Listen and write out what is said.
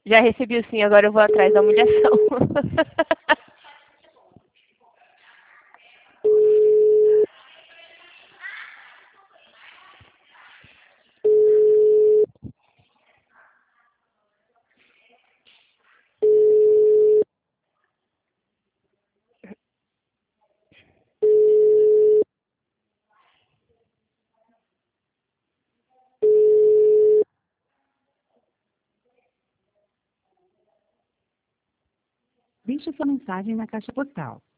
Já recebi o sim, agora eu vou atrás da humilhação. Deixe sua mensagem na caixa postal.